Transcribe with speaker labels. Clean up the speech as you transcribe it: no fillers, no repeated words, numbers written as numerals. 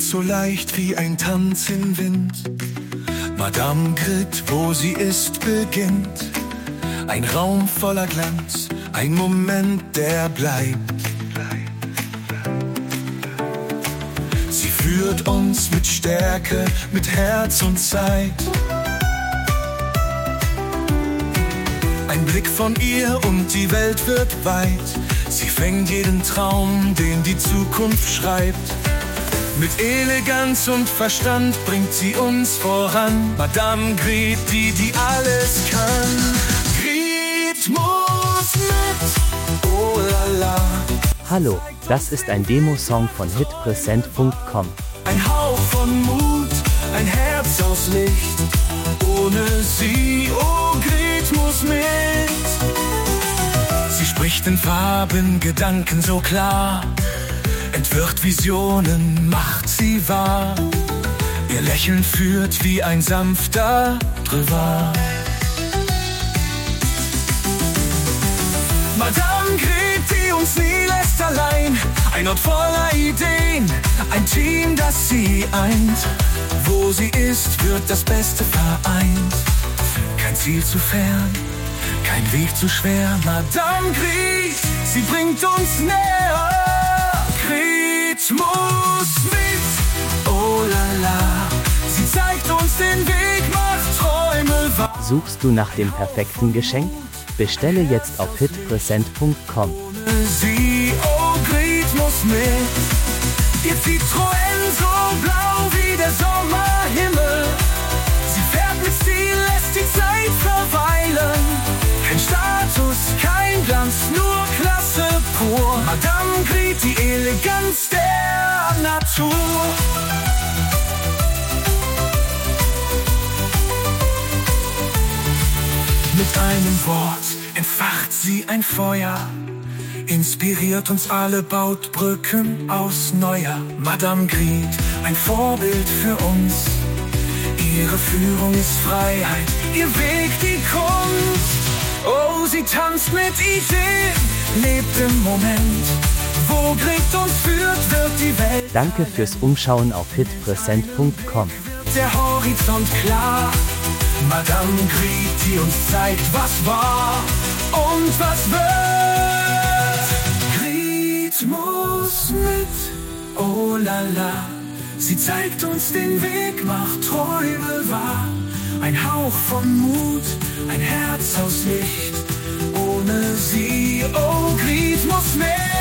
Speaker 1: so leicht wie ein Tanz im Wind. Madame Grit, wo sie ist, beginnt. Ein Raum voller Glanz, ein Moment, der bleibt. Sie führt uns mit Stärke, mit Herz und Zeit. Ein Blick von ihr und die Welt wird weit. Sie fängt jeden Traum, den die Zukunft schreibt. Mit Eleganz und Verstand bringt sie uns voran. Madame Grit, die alles kann. Grit muss mit, oh la la.
Speaker 2: Hallo, das ist ein Demosong von hitpräsent.com.
Speaker 1: Ein Hauch von Mut, ein Herz aus Licht. Ohne sie, oh Grit muss mit. Sie spricht in Farben, Gedanken so klar. Entwirrt Visionen, macht sie wahr. Ihr Lächeln führt wie ein sanfter Brevar. Madame Grit, die uns nie lässt allein. Ein Ort voller Ideen, ein Team, das sie eint. Wo sie ist, wird das Beste vereint. Kein Ziel zu fern, kein Weg zu schwer. Madame Grit, sie bringt uns näher. Grit muss mit, oh la la. Sie zeigt uns den Weg, macht Träume wahr.
Speaker 2: Suchst du nach dem perfekten Geschenk? Bestelle jetzt auf hitpräsent.com.
Speaker 1: Ohne sie, oh Grit muss mit. Ihr Citroën so blau wie der Sommerhimmel. Sie fährt mit Stil, lässt die Zeit verweilen. Kein Status, kein Glanz, nur Klasse pur. Madame Grit, die Eleganz der Natur. Mit einem Wort entfacht sie ein Feuer. Inspiriert uns alle, baut Brücken aus Neuer. Madame Grit, ein Vorbild für uns. Ihre Führung ist Freiheit, ihr Weg die Kunst. Oh, sie tanzt mit Ideen, lebt im Moment. Wo Grit uns führt, wird die Welt.
Speaker 2: Danke fürs Umschauen auf hitpräsent.com.
Speaker 1: Der Horizont klar. Madame Grit, die uns zeigt, was war und was wird. Grit muss mit, oh la la. Sie zeigt uns den Weg, macht Träume wahr. Ein Hauch von Mut, ein Herz aus Licht. Ohne sie, oh Grit muss mit.